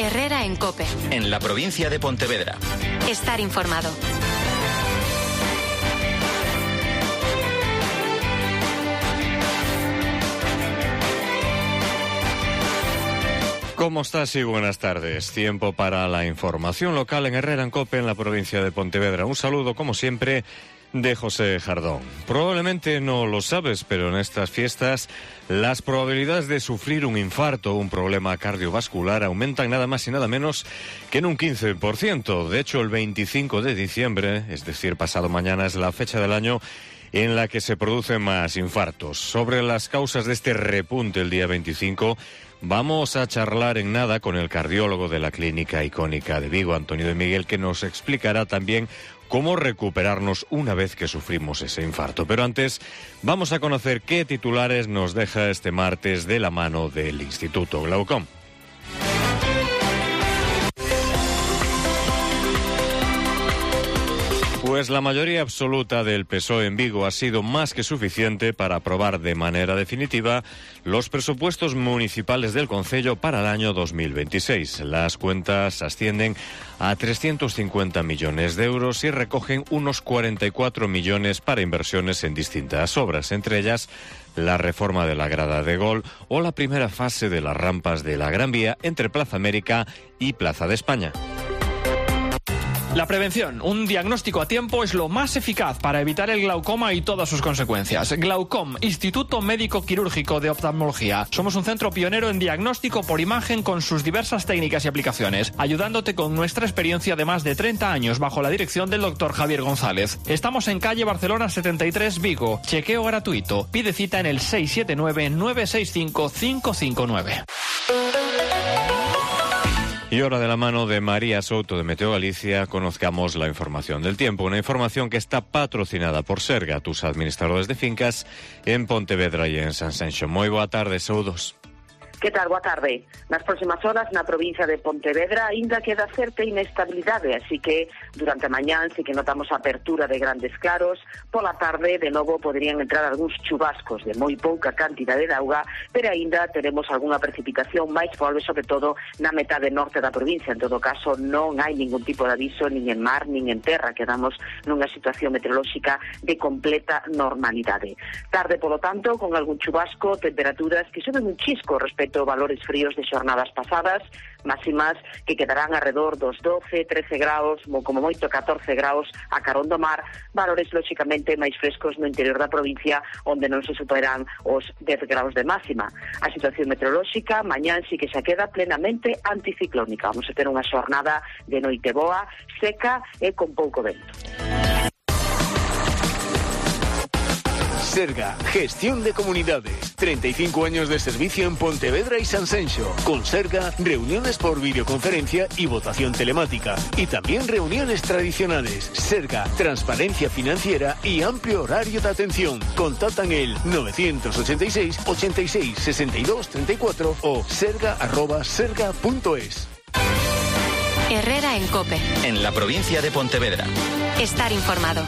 Herrera en COPE. En la provincia de Pontevedra. Estar informado. ¿Cómo estás? Y buenas tardes. Tiempo para la información local en Herrera en COPE, en la provincia de Pontevedra. Un saludo, como siempre, de José Jardón. Probablemente no lo sabes, pero en estas fiestas las probabilidades de sufrir un infarto o un problema cardiovascular aumentan nada más y nada menos que en un 15%. De hecho, el 25 de diciembre, es decir, pasado mañana, es la fecha del año en la que se producen más infartos. Sobre las causas de este repunte el día 25, vamos a charlar en nada con el cardiólogo de la Clínica Icónica de Vigo, Antonio de Miguel, que nos explicará también cómo recuperarnos una vez que sufrimos ese infarto. Pero antes, vamos a conocer qué titulares nos deja este martes de la mano del Instituto Glaucom. Pues la mayoría absoluta del PSOE en Vigo ha sido más que suficiente para aprobar de manera definitiva los presupuestos municipales del concello para el año 2026. Las cuentas ascienden a 350 millones de euros y recogen unos 44 millones para inversiones en distintas obras, entre ellas la reforma de la grada de gol o la primera fase de las rampas de la Gran Vía entre Plaza América y Plaza de España. La prevención, un diagnóstico a tiempo, es lo más eficaz para evitar el glaucoma y todas sus consecuencias. Glaucom, Instituto Médico Quirúrgico de Oftalmología. Somos un centro pionero en diagnóstico por imagen con sus diversas técnicas y aplicaciones, ayudándote con nuestra experiencia de más de 30 años bajo la dirección del Dr. Javier González. Estamos en calle Barcelona 73, Vigo. Chequeo gratuito. Pide cita en el 679-965-559. Y ahora, de la mano de María Souto de Meteo Galicia, conozcamos la información del tiempo. Una información que está patrocinada por Serga, tus administradores de fincas en Pontevedra e en Sanxenxo. Moi boa tarde, saudos. Que tal? Boa tarde. Nas próximas horas na provincia de Pontevedra ainda queda certa inestabilidade, así que durante a mañán sí que notamos a apertura de grandes claros. Pola tarde, de novo, poderían entrar algúns chubascos de moi pouca cantidade de auga, pero ainda teremos algunha precipitación máis probable, sobre todo na metade norte da provincia. En todo caso, non hai ningún tipo de aviso, nin en mar, nin en terra. Quedamos nunha situación meteorolóxica de completa normalidade. Tarde, polo tanto, con algún chubasco, temperaturas que suben un chisco respecto valores fríos de xornadas pasadas, máximas que quedarán alrededor dos 12, 13 graus, como moito 14 graus a carón do mar, valores lóxicamente máis frescos no interior da provincia, onde non se superan os 10 graus de máxima. A situación meteorolóxica mañán sí que xa queda plenamente anticiclónica. Vamos a ter unha xornada de noite boa, seca e con pouco vento. Serga, gestión de comunidades. 35 años de servicio en Pontevedra y Sanxenxo. Con Serga, reuniones por videoconferencia y votación telemática. Y también reuniones tradicionales. Serga, transparencia financiera y amplio horario de atención. Contactan el 986 86 62 34 o serga@serga.es. Herrera en COPE. En la provincia de Pontevedra. Estar informado.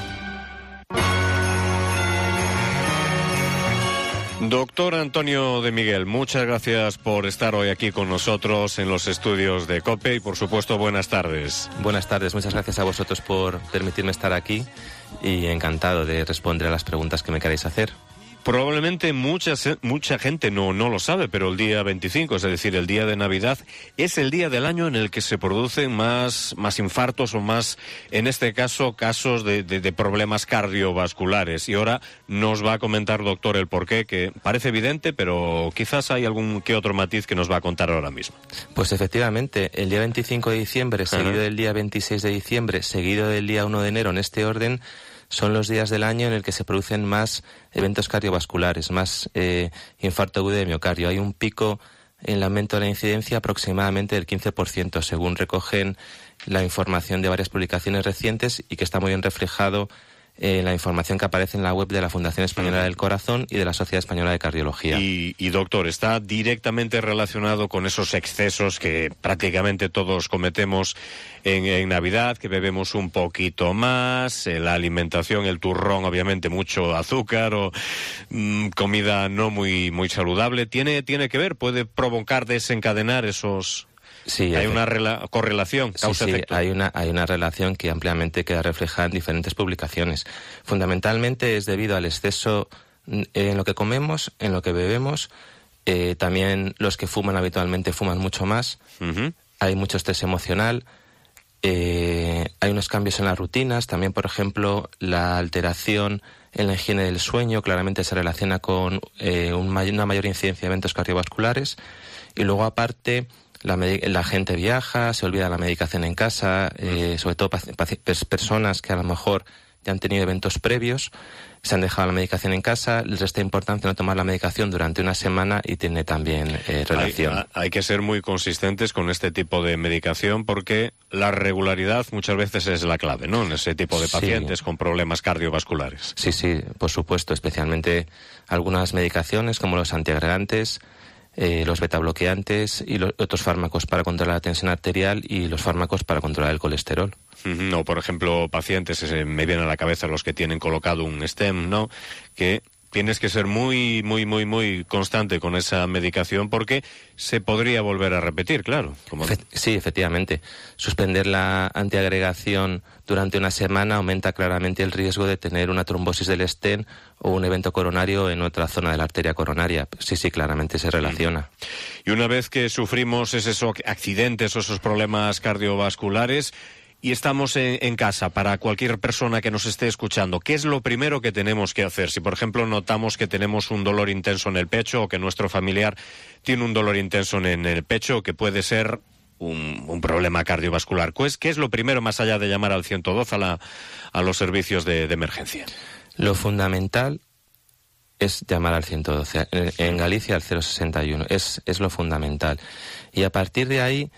Doctor Antonio de Miguel, muchas gracias por estar hoy aquí con nosotros en los estudios de COPE y, por supuesto, buenas tardes. Buenas tardes, muchas gracias a vosotros por permitirme estar aquí y encantado de responder a las preguntas que me queráis hacer. Probablemente mucha gente no lo sabe, pero el día 25, es decir, el día de Navidad, es el día del año en el que se producen más infartos o más, en este caso, casos de problemas cardiovasculares. Y ahora nos va a comentar, doctor, el porqué, que parece evidente, pero quizás hay algún que otro matiz que nos va a contar ahora mismo. Pues efectivamente, el día 25 de diciembre, seguido del día 26 de diciembre, seguido del día 1 de enero, en este orden, son los días del año en el que se producen más eventos cardiovasculares, más infarto agudo de miocardio. Hay un pico en el aumento de la incidencia aproximadamente del 15%, según recogen la información de varias publicaciones recientes y que está muy bien reflejado la información que aparece en la web de la Fundación Española del Corazón y de la Sociedad Española de Cardiología. Y doctor, ¿está directamente relacionado con esos excesos que prácticamente todos cometemos en Navidad, que bebemos un poquito más, la alimentación, el turrón, obviamente mucho azúcar o comida no muy saludable? ¿Tiene que ver? ¿Puede provocar, desencadenar esos Sí, hay una correlación, causa-efecto. Sí, hay una relación que ampliamente queda reflejada en diferentes publicaciones. Fundamentalmente es debido al exceso en lo que comemos, en lo que bebemos. También los que fuman habitualmente fuman mucho más. Uh-huh. Hay mucho estrés emocional. Hay unos cambios en las rutinas. También, por ejemplo, la alteración en la higiene del sueño claramente se relaciona con una mayor incidencia de eventos cardiovasculares. Y luego, aparte, la gente viaja, se olvida la medicación en casa, sobre todo personas que a lo mejor ya han tenido eventos previos, se han dejado la medicación en casa, les resta importancia no tomar la medicación durante una semana y tiene también relación. Hay que ser muy consistentes con este tipo de medicación porque la regularidad muchas veces es la clave, ¿no? En ese tipo de pacientes con problemas cardiovasculares. Sí, por supuesto, especialmente algunas medicaciones como los antiagregantes, los betabloqueantes y otros fármacos para controlar la tensión arterial y los fármacos para controlar el colesterol. No, por ejemplo, pacientes, me vienen a la cabeza los que tienen colocado un stent, ¿no? Que tienes que ser muy constante con esa medicación porque se podría volver a repetir, claro. Sí, efectivamente. Suspender la antiagregación durante una semana aumenta claramente el riesgo de tener una trombosis del stent o un evento coronario en otra zona de la arteria coronaria. Sí, claramente se relaciona. Y una vez que sufrimos esos accidentes o esos problemas cardiovasculares y estamos en casa, para cualquier persona que nos esté escuchando, ¿qué es lo primero que tenemos que hacer? Si, por ejemplo, notamos que tenemos un dolor intenso en el pecho o que nuestro familiar tiene un dolor intenso en el pecho, que puede ser un problema cardiovascular, ¿qué es lo primero, más allá de llamar al 112 a los servicios de emergencia? Lo fundamental es llamar al 112, en Galicia al 061, es lo fundamental. Y a partir de ahí,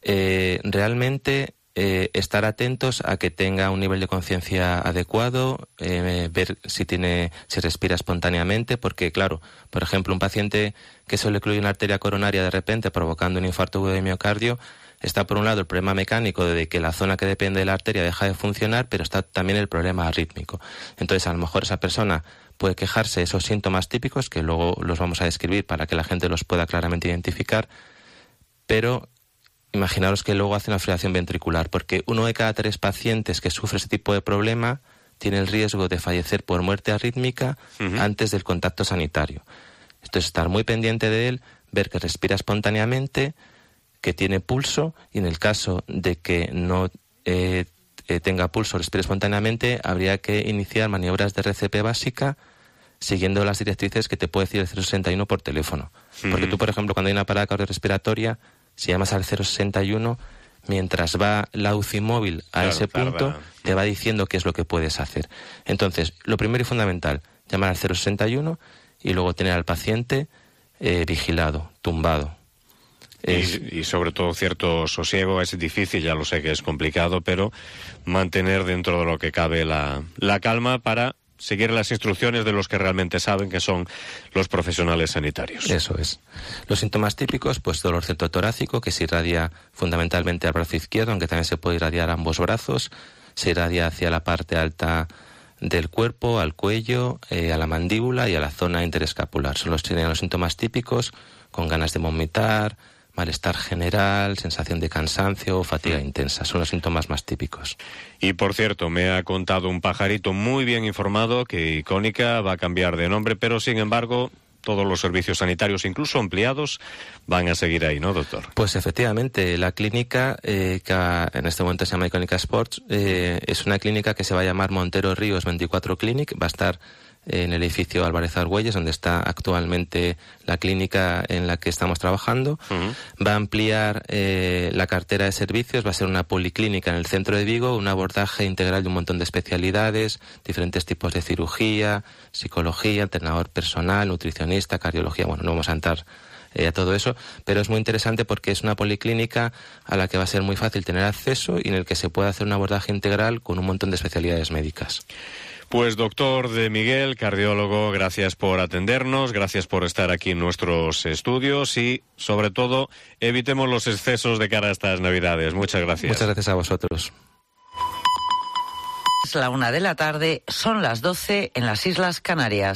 realmente estar atentos a que tenga un nivel de conciencia adecuado, ver si respira espontáneamente, porque claro, por ejemplo, un paciente que se le ocluye una arteria coronaria de repente provocando un infarto agudo de miocardio, está por un lado el problema mecánico de que la zona que depende de la arteria deja de funcionar, pero está también el problema arrítmico. Entonces, a lo mejor esa persona puede quejarse de esos síntomas típicos, que luego los vamos a describir para que la gente los pueda claramente identificar, pero imaginaros que luego hace una fibrilación ventricular, porque 1 de cada 3 pacientes que sufre ese tipo de problema tiene el riesgo de fallecer por muerte arrítmica antes del contacto sanitario. Entonces, estar muy pendiente de él, ver que respira espontáneamente, que tiene pulso, y en el caso de que no tenga pulso, respire espontáneamente, habría que iniciar maniobras de RCP básica siguiendo las directrices que te puede decir el 061 por teléfono. Porque tú, por ejemplo, cuando hay una parada cardiorrespiratoria, si llamas al 061, mientras va la UCI móvil a ese punto, te va diciendo qué es lo que puedes hacer. Entonces, lo primero y fundamental, llamar al 061 y luego tener al paciente vigilado, tumbado. Y sobre todo cierto sosiego. Es difícil, ya lo sé que es complicado, pero mantener dentro de lo que cabe la calma para seguir las instrucciones de los que realmente saben, que son los profesionales sanitarios. Eso es. Los síntomas típicos, pues dolor celtotorácico, que se irradia fundamentalmente al brazo izquierdo, aunque también se puede irradiar a ambos brazos, se irradia hacia la parte alta del cuerpo, al cuello, a la mandíbula y a la zona interescapular. Son los síntomas típicos, con ganas de vomitar, malestar general, sensación de cansancio o fatiga intensa. Son los síntomas más típicos. Y por cierto, me ha contado un pajarito muy bien informado que Icónica va a cambiar de nombre, pero sin embargo todos los servicios sanitarios, incluso ampliados, van a seguir ahí, ¿no, doctor? Pues efectivamente, la clínica, que en este momento se llama Icónica Sports, es una clínica que se va a llamar Montero Ríos 24 Clinic, va a estar en el edificio Álvarez Argüelles, donde está actualmente la clínica en la que estamos trabajando. Va a ampliar la cartera de servicios, va a ser una policlínica en el centro de Vigo, un abordaje integral de un montón de especialidades, diferentes tipos de cirugía, psicología, entrenador personal, nutricionista, cardiología. Bueno, no vamos a entrar a todo eso, pero es muy interesante porque es una policlínica a la que va a ser muy fácil tener acceso y en el que se puede hacer un abordaje integral con un montón de especialidades médicas. Pues doctor de Miguel, cardiólogo, gracias por atendernos, gracias por estar aquí en nuestros estudios y, sobre todo, evitemos los excesos de cara a estas Navidades. Muchas gracias. Muchas gracias a vosotros. Es la 1 de la tarde, son las 12 en las Islas Canarias.